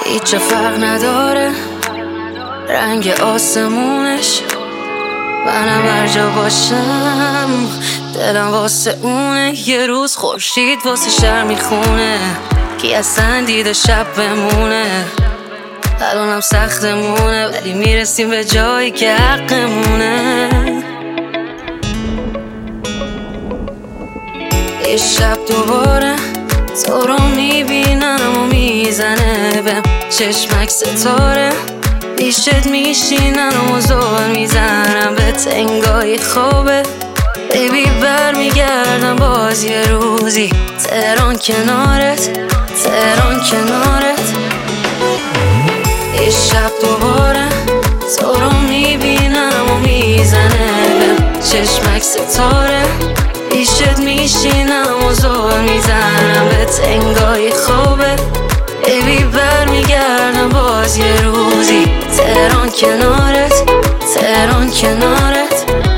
هیچ فرق نداره رنگ آسمونش، منم هر جا باشم دلم واسه اونه. یه روز خورشید واسه شهر میخونه، کی اصلا دیده شب بمونه. الانم سختمونه ولی میرسیم به جایی که حقمونه. یه شب دوباره تو رو میبینم و میزنه بهم چشمک ستاره، پیشت میشینم و زور میزنم به تنگای خوابه. بیبی برمیگردم باز یه روزی تهران کنارت، تهران کنارت. یه شب دوباره تو رو میبینم و میزنه بهم چشمک ستاره، پیشت میشینم و زور میزنم به تنگای خوابه. بیبی برمیگردم باز یه روزی تهران کنارت، تهران کنارت.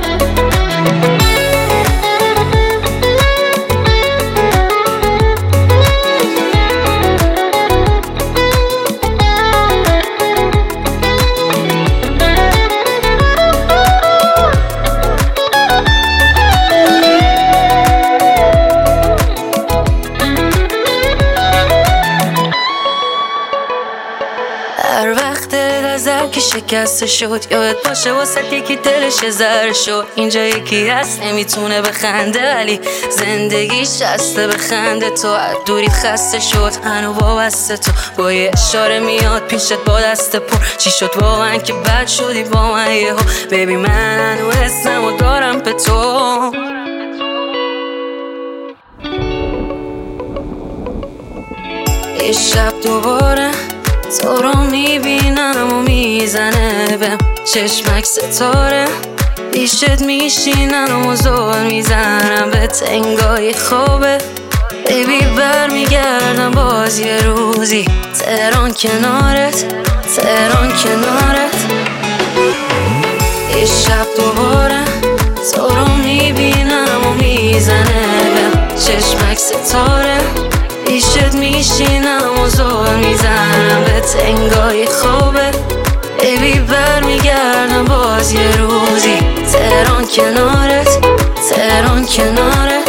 هر وقت دلت از که شکسته شد، یادت باشه واسه یکی دلش زهر شد. اینجا یکی هست نمیتونه بخنده ولی زندگیش هسته بخنده. تو از دوریت خسته شد هنو وابسته، تو با یه اشاره میاد پیشت با دست پر. چی شد واقعا که بد شدی با من یهو؟ بیبی من هنو اسمم و دارم به تو. یه شب دوباره تو رو میبینم و میزنه بهم چشمک ستاره، پیشت میشینم و زور میزنم به تنگای خوابه. بیبی برمیگردم باز یه روزی تهران کنارت، تهران کنارت. یه شب دوباره تو رو میبینم و میزنه بهم چشمک ستاره، پیشت میشینم و زور میزنم به تنگای خوابه. بیبی برمیگردم باز یه روزی تهران کنارت، تهران کنارت.